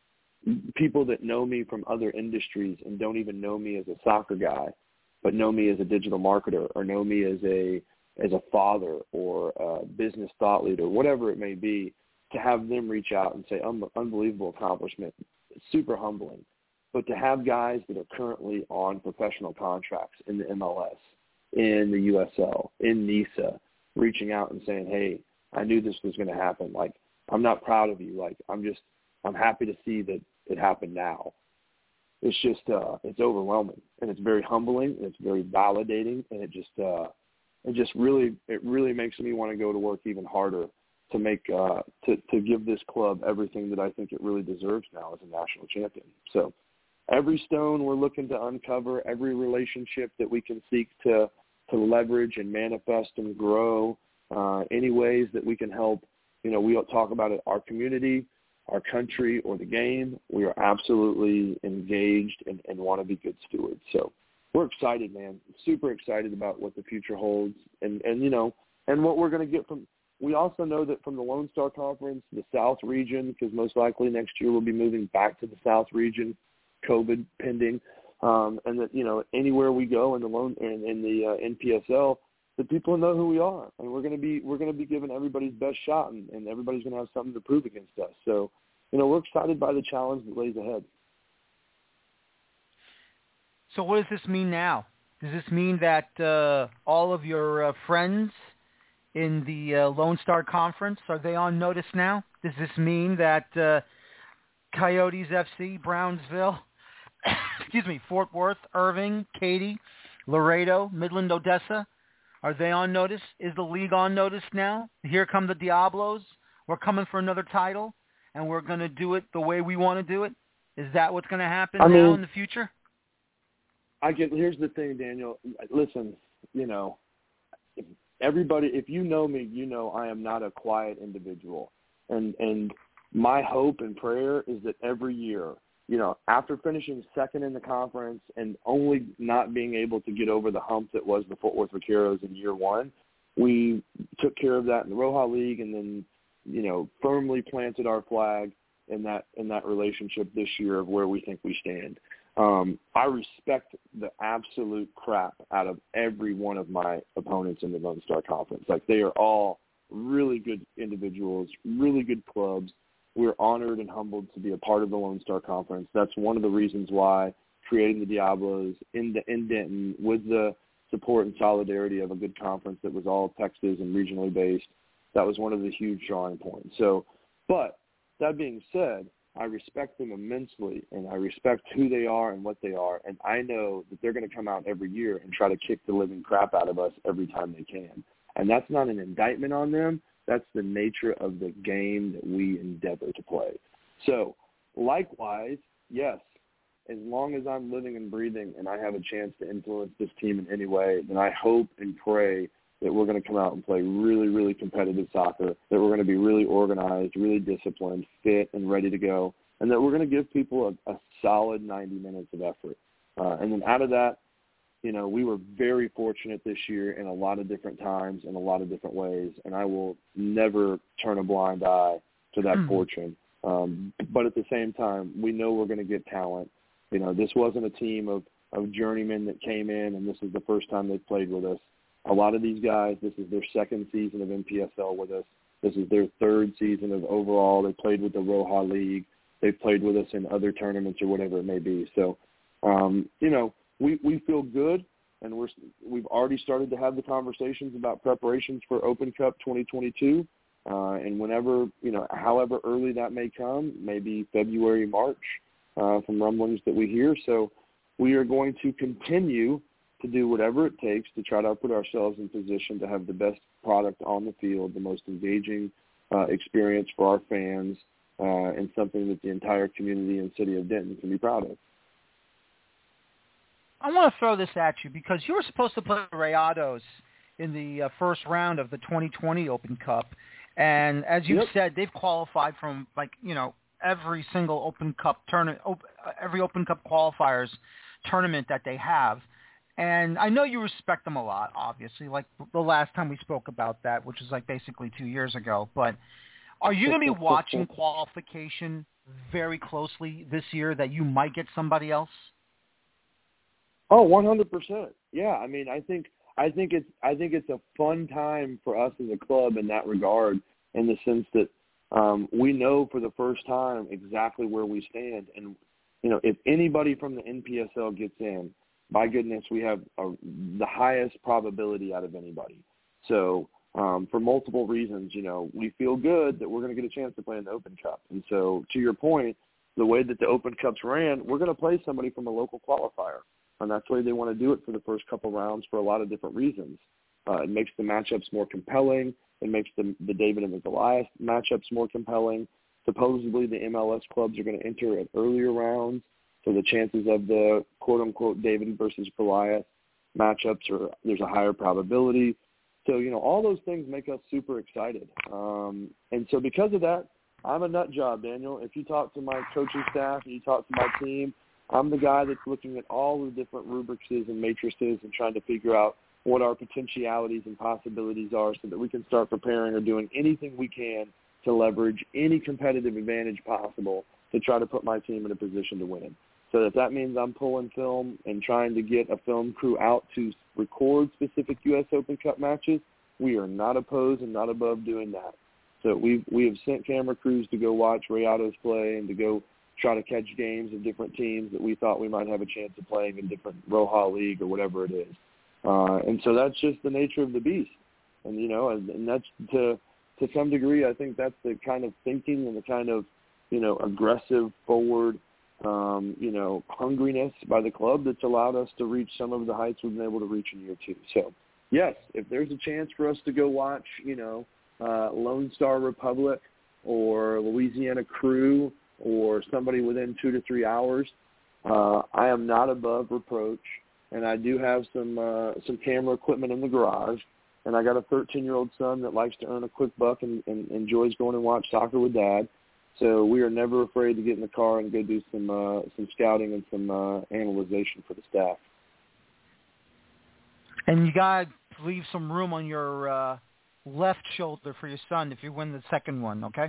people that know me from other industries and don't even know me as a soccer guy, but know me as a digital marketer or know me as a as a father or a business thought leader, whatever it may be, to have them reach out and say, Un- unbelievable accomplishment, super humbling. But to have guys that are currently on professional contracts in the M L S, in the U S L, in NISA, reaching out and saying, hey, I knew this was going to happen. Like, I'm not proud of you. Like, I'm just, I'm happy to see that it happened now. It's just, uh, it's overwhelming, and it's very humbling, and it's very validating, and it just, uh, it just really, it really makes me want to go to work even harder to make, uh, to, to give this club everything that I think it really deserves now as a national champion. So, every stone we're looking to uncover, every relationship that we can seek to to leverage and manifest and grow, uh, any ways that we can help, you know, we don't talk about it, our community, our country, or the game. We are absolutely engaged and, and want to be good stewards. So we're excited, man, super excited about what the future holds and, and you know, and what we're going to get from – we also know that from the Lone Star Conference, the South region, because most likely next year we'll be moving back to the South region, COVID pending, um, and that, you know, anywhere we go in the loan in, in the uh, N P S L, that people know who we are, and we're going to be we're going to be giving everybody's best shot, and, and everybody's going to have something to prove against us. So, you know, we're excited by the challenge that lays ahead. So, what does this mean now? Does this mean that uh, all of your uh, friends in the uh, Lone Star Conference? Are they on notice now? Does this mean that uh, Coyotes F C, Brownsville, excuse me, Fort Worth, Irving, Katy, Laredo, Midland, Odessa, are they on notice? Is the league on notice now? Here come the Diablos. We're coming for another title, and we're going to do it the way we want to do it. Is that what's going to happen I now mean, in the future? I get. Here's the thing, Daniel. Listen, you know, everybody. If you know me, you know I am not a quiet individual, and and my hope and prayer is that every year, you know, after finishing second in the conference and only not being able to get over the hump that was the Fort Worth Vaqueros in year one, we took care of that in the Roja League, and then, you know, firmly planted our flag in that in that relationship this year of where we think we stand. Um, I respect the absolute crap out of every one of my opponents in the Lone Star Conference. Like, they are all really good individuals, really good clubs. We're honored and humbled to be a part of the Lone Star Conference. That's one of the reasons why creating the Diablos in, the, in Denton with the support and solidarity of a good conference that was all Texas and regionally based, that was one of the huge drawing points. So, but that being said, I respect them immensely, and I respect who they are and what they are, and I know that they're going to come out every year and try to kick the living crap out of us every time they can. And that's not an indictment on them. That's the nature of the game that we endeavor to play. So, likewise, yes, as long as I'm living and breathing and I have a chance to influence this team in any way, then I hope and pray that we're going to come out and play really, really competitive soccer, that we're going to be really organized, really disciplined, fit, and ready to go, and that we're going to give people a, a solid ninety minutes of effort. Uh, and then out of that, you know, we were very fortunate this year in a lot of different times, in a lot of different ways, and I will never turn a blind eye to that mm. fortune. Um, but at the same time, we know we're going to get talent. You know, this wasn't a team of, of journeymen that came in, and this is the first time they've played with us. A lot of these guys, this is their second season of N P S L with us. This is their third season of overall. They played with the Roja League. They've played with us in other tournaments or whatever it may be. So, um, you know, we, we feel good, and we're, we've already started to have the conversations about preparations for Open Cup twenty twenty-two. Uh, and whenever, you know, however early that may come, maybe February, March, uh, from rumblings that we hear. So we are going to continue to do whatever it takes to try to put ourselves in position to have the best product on the field, the most engaging uh, experience for our fans, uh, and something that the entire community and city of Denton can be proud of. I want to throw this at you because you were supposed to play Rayados in the uh, first round of the twenty twenty Open Cup. And as you yep. said, they've qualified from, like, you know, every single Open Cup tournament, op- every Open Cup qualifiers tournament that they have. And I know you respect them a lot, obviously, like the last time we spoke about that, which was like basically two years ago. But are you going to be watching qualification very closely this year that you might get somebody else? Oh, one hundred percent. Yeah, I mean, I think I think it's I think it's a fun time for us as a club in that regard, in the sense that um, we know for the first time exactly where we stand. And, you know, if anybody from the N P S L gets in, my goodness, we have a, the highest probability out of anybody. So um, for multiple reasons, you know, we feel good that we're going to get a chance to play in the Open Cup. And so to your point, the way that the Open Cups ran, we're going to play somebody from a local qualifier. And that's the way they want to do it for the first couple rounds for a lot of different reasons. Uh, it makes the matchups more compelling. It makes the, the David and the Goliath matchups more compelling. Supposedly the M L S clubs are going to enter at earlier rounds. So the chances of the quote-unquote David versus Goliath matchups are, there's a higher probability. So, you know, all those things make us super excited. Um, and so because of that, I'm a nut job, Daniel. If you talk to my coaching staff and you talk to my team, I'm the guy that's looking at all the different rubrics and matrices and trying to figure out what our potentialities and possibilities are so that we can start preparing or doing anything we can to leverage any competitive advantage possible to try to put my team in a position to win. So if that means I'm pulling film and trying to get a film crew out to record specific U S Open Cup matches, we are not opposed and not above doing that. So we've, we have sent camera crews to go watch Rayados play and to go try to catch games of different teams that we thought we might have a chance of playing in different Roja League or whatever it is. Uh, and so that's just the nature of the beast. And, you know, and, and that's to to some degree, I think that's the kind of thinking and the kind of, you know, aggressive, forward, um, you know, hungriness by the club that's allowed us to reach some of the heights we've been able to reach in year two. So, yes, if there's a chance for us to go watch, you know, uh, Lone Star Republic or Louisiana Crew or somebody within two to three hours, uh, I am not above reproach. And I do have some uh, some camera equipment in the garage. And I got a thirteen-year-old son that likes to earn a quick buck and, and enjoys going and watch soccer with Dad. So we are never afraid to get in the car and go do some uh, some scouting and some uh, analyzation for the staff. And you got to leave some room on your uh, left shoulder for your son if you win the second one, okay?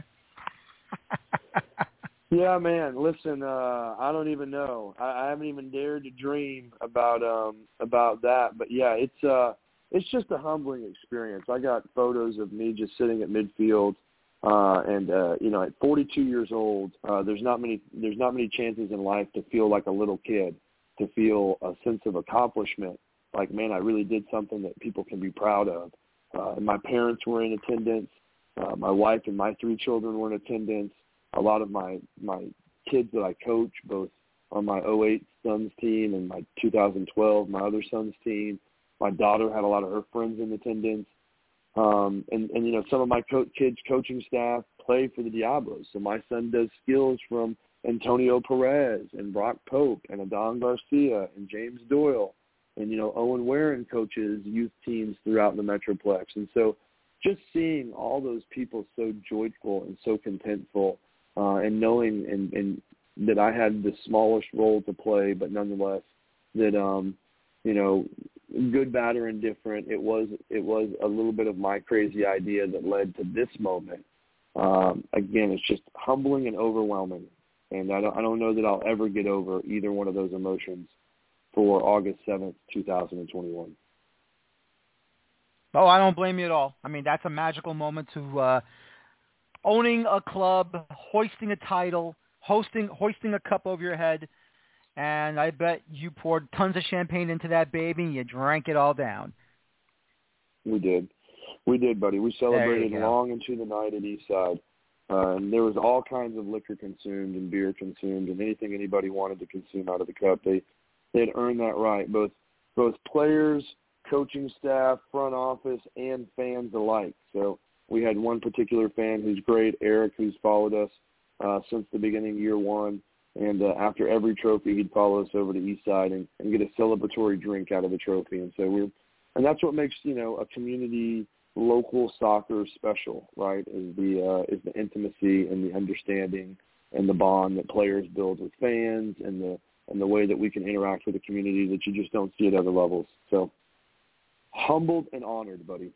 Yeah, man. Listen, uh, I don't even know. I, I haven't even dared to dream about um, about that. But yeah, it's uh, it's just a humbling experience. I got photos of me just sitting at midfield, uh, and uh, you know, at forty-two years old, uh, there's not many there's not many chances in life to feel like a little kid, to feel a sense of accomplishment. Like, man, I really did something that people can be proud of. Uh, and my parents were in attendance. Uh, my wife and my three children were in attendance. A lot of my, my kids that I coach, both on my oh eight son's team and my two thousand twelve, my other son's team. My daughter had a lot of her friends in attendance. Um, and, and, you know, some of my co- kids' coaching staff play for the Diablos. So my son does skills from Antonio Perez and Brock Pope and Adon Garcia and James Doyle. And, you know, Owen Warren coaches youth teams throughout the Metroplex. And so just seeing all those people so joyful and so contentful, uh, and knowing and, and that I had the smallest role to play, but nonetheless that, um, you know, good, bad, or indifferent, it was it was a little bit of my crazy idea that led to this moment. Um, again, it's just humbling and overwhelming. And I don't, I don't know that I'll ever get over either one of those emotions for August seventh, two thousand twenty-one. Oh, I don't blame you at all. I mean, that's a magical moment to uh, owning a club, hoisting a title, hosting, hoisting a cup over your head, and I bet you poured tons of champagne into that baby and you drank it all down. We did. We did, buddy. We celebrated long into the night at Eastside. Uh, and there was all kinds of liquor consumed and beer consumed and anything anybody wanted to consume out of the cup. They they had earned that right, both both players, coaching staff, front office, and fans alike. So we had one particular fan who's great, Eric, who's followed us uh, since the beginning of year one. And uh, after every trophy, he'd follow us over to Eastside and, and get a celebratory drink out of the trophy. And so we're, and that's what makes, you know, a community local soccer special, right? Is the uh, is the intimacy and the understanding and the bond that players build with fans, and the and the way that we can interact with the community that you just don't see at other levels. So humbled and honored, buddy.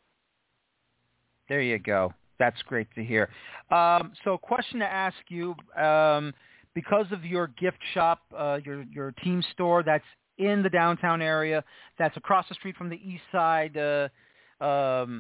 There you go. That's great to hear. Um, so question to ask you, um, because of your gift shop, uh, your your team store that's in the downtown area, that's across the street from the East Side uh, um,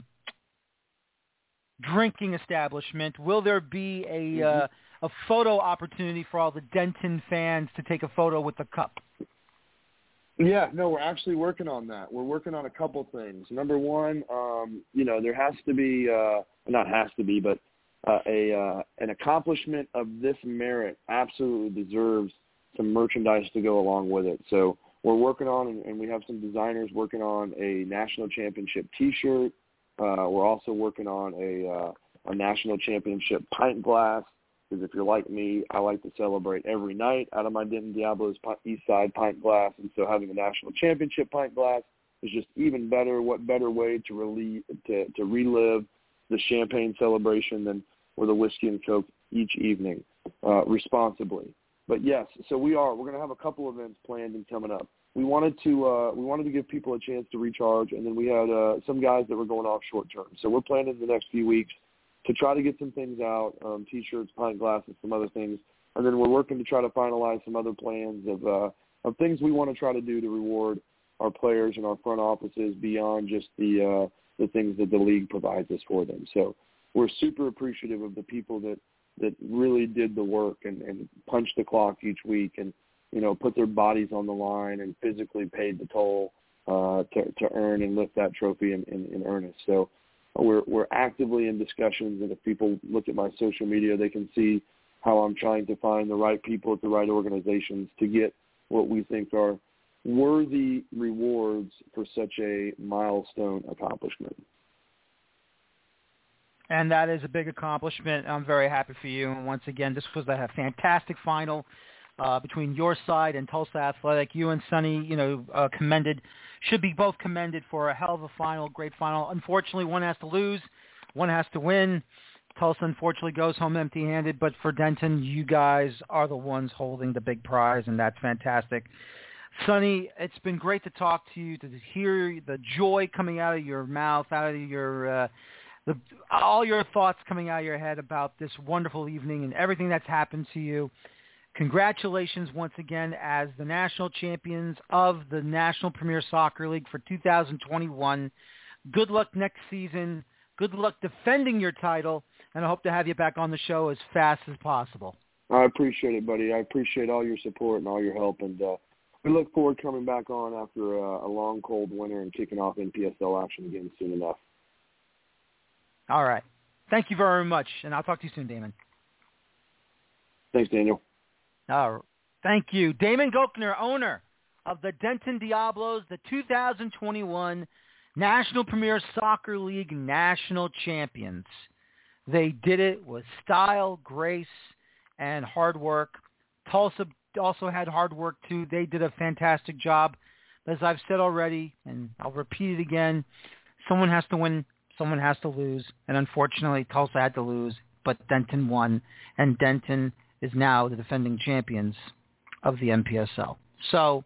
drinking establishment, will there be a mm-hmm. uh, a photo opportunity for all the Denton fans to take a photo with the cup? Yeah, no, we're actually working on that. We're working on a couple things. Number one, um, you know, there has to be, uh, not has to be, but uh, a uh, an accomplishment of this merit absolutely deserves some merchandise to go along with it. So we're working on, and, and we have some designers working on a national championship T-shirt. Uh, we're also working on a, uh, a national championship pint glass. Because if you're like me, I like to celebrate every night out of my Denton Diablos East Side pint glass. And so having a national championship pint glass is just even better. What better way to, relieve, to, to relive the champagne celebration than with a whiskey and Coke each evening uh, responsibly. But, yes, so we are. We're going to have a couple events planned and coming up. We wanted to uh, we wanted to give people a chance to recharge, and then we had uh, some guys that were going off short term. So we're planning the next few weeks to try to get some things out, um, T-shirts, pint glasses, some other things. And then we're working to try to finalize some other plans of uh, of things we want to try to do to reward our players and our front offices beyond just the uh, the things that the league provides us for them. So we're super appreciative of the people that, that really did the work and, and punched the clock each week and, you know, put their bodies on the line and physically paid the toll uh, to, to earn and lift that trophy in, in, in earnest. So we're we're actively in discussions, and if people look at my social media, they can see how I'm trying to find the right people at the right organizations to get what we think are worthy rewards for such a milestone accomplishment. And that is a big accomplishment. I'm very happy for you. And once again, this was a fantastic final uh, between your side and Tulsa Athletic. You and Sonny, you know, uh, commended, should be both commended for a hell of a final, great final. Unfortunately, one has to lose, one has to win. Tulsa, unfortunately, goes home empty-handed. But for Denton, you guys are the ones holding the big prize, and that's fantastic. Sonny, it's been great to talk to you, to hear the joy coming out of your mouth, out of your uh, the, all your thoughts coming out of your head about this wonderful evening and everything that's happened to you. Congratulations once again as the national champions of the National Premier Soccer League for two thousand twenty-one. Good luck next season. Good luck defending your title, and I hope to have you back on the show as fast as possible. I appreciate it, buddy. I appreciate all your support and all your help, and uh, we look forward to coming back on after a, a long, cold winter and kicking off N P S L action again soon enough. All right. Thank you very much, and I'll talk to you soon, Damon. Thanks, Daniel. All right. Thank you. Damon Gochnour, owner of the Denton Diablos, the two thousand twenty-one National Premier Soccer League national champions. They did it with style, grace, and hard work. Tulsa also had hard work, too. They did a fantastic job. As I've said already, and I'll repeat it again, someone has to win, someone has to lose. And unfortunately, Tulsa had to lose, but Denton won. And Denton is now the defending champions of the N P S L. So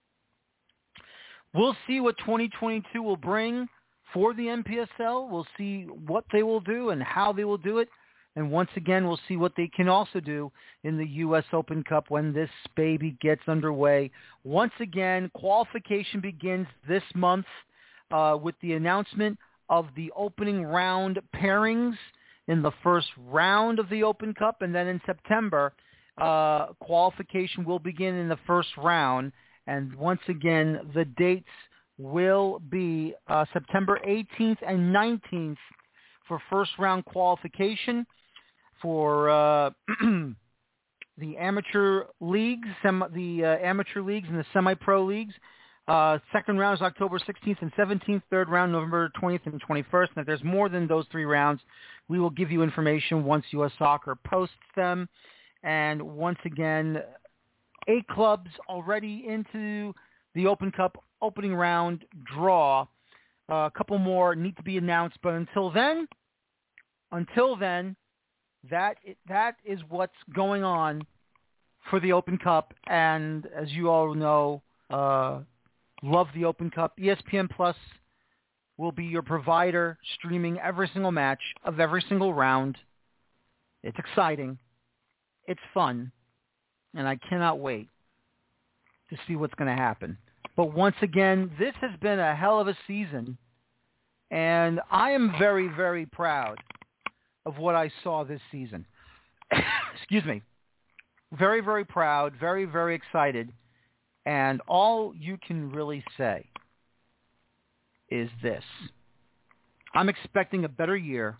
we'll see what twenty twenty-two will bring for the N P S L. We'll see what they will do and how they will do it. And once again, we'll see what they can also do in the U S Open Cup when this baby gets underway. Once again, qualification begins this month uh, with the announcement of the opening round pairings in the first round of the Open Cup. And then in September, uh, qualification will begin in the first round. And once again, the dates will be uh, September eighteenth and nineteenth for first round qualification for uh, the amateur leagues, sem- the uh, amateur leagues and the semi-pro leagues. Uh, second round is October sixteenth and seventeenth. Third round, November twentieth and twenty-first. And if there's more than those three rounds, we will give you information once U S Soccer posts them. And once again, eight clubs already into the Open Cup opening round draw. Uh, a couple more need to be announced, but until then, until then, that that is what's going on for the Open Cup. And as you all know, uh, love the Open Cup. E S P N Plus will be your provider, streaming every single match of every single round. It's exciting. It's fun. And I cannot wait to see what's going to happen. But once again, this has been a hell of a season. And I am very, very proud of what I saw this season. Excuse me. Very, very proud, very, very excited. And all you can really say is this. I'm expecting a better year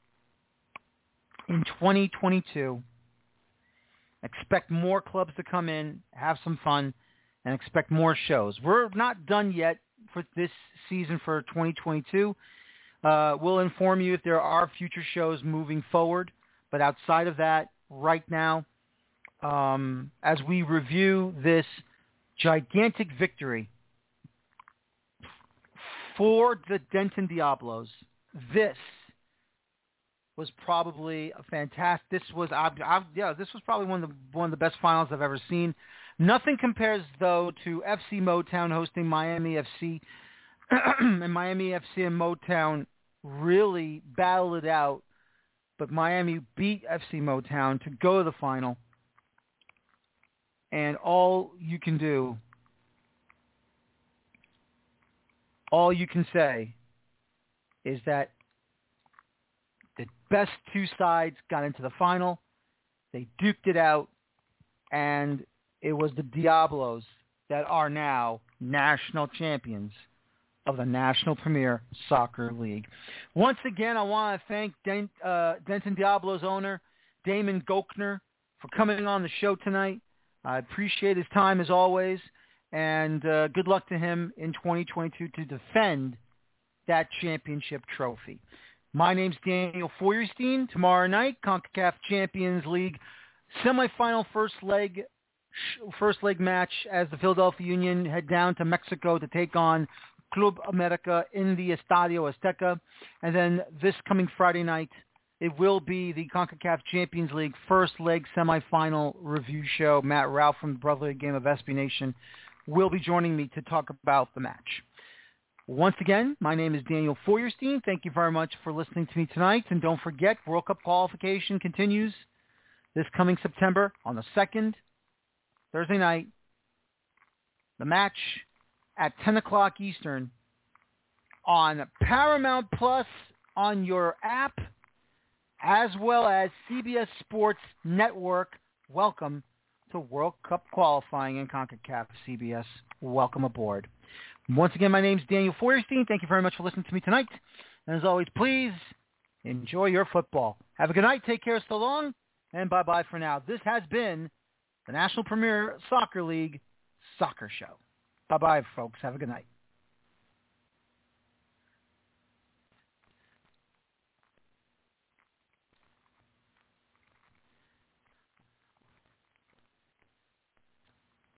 in twenty twenty-two. Expect more clubs to come in, have some fun, and expect more shows. We're not done yet for this season for twenty twenty-two. Uh, we'll inform you if there are future shows moving forward. But outside of that, right now, um, as we review this gigantic victory for the Denton Diablos, this was probably a fantastic. This was, I've, I've, yeah, this was probably one of the one of the best finals I've ever seen. Nothing compares though to F C Motown hosting Miami F C, and Miami F C and Motown really battled it out, but Miami beat F C Motown to go to the final. And all you can do, all you can say is that the best two sides got into the final. They duked it out, and it was the Diablos that are now national champions of the National Premier Soccer League. Once again, I want to thank Den- uh, Denton Diablo's owner, Damon Gochner, for coming on the show tonight. I appreciate his time as always, and uh, good luck to him in twenty twenty-two to defend that championship trophy. My name's Daniel Feuerstein. Tomorrow night, CONCACAF Champions League semifinal first leg first leg match as the Philadelphia Union head down to Mexico to take on Club America in the Estadio Azteca. And then this coming Friday night, it will be the CONCACAF Champions League first leg semifinal review show. Matt Ralph from the Brotherly Game of S B Nation will be joining me to talk about the match. Once again, my name is Daniel Feuerstein. Thank you very much for listening to me tonight. And don't forget, World Cup qualification continues this coming September on the second, Thursday night. The match at ten o'clock Eastern on Paramount Plus on your app, as well as C B S Sports Network. Welcome to World Cup qualifying in CONCACAF. C B S, welcome aboard. Once again, my name is Daniel Feuerstein. Thank you very much for listening to me tonight. And as always, please enjoy your football. Have a good night. Take care so long. And bye-bye for now. This has been the National Premier Soccer League Soccer Show. Bye-bye, folks. Have a good night.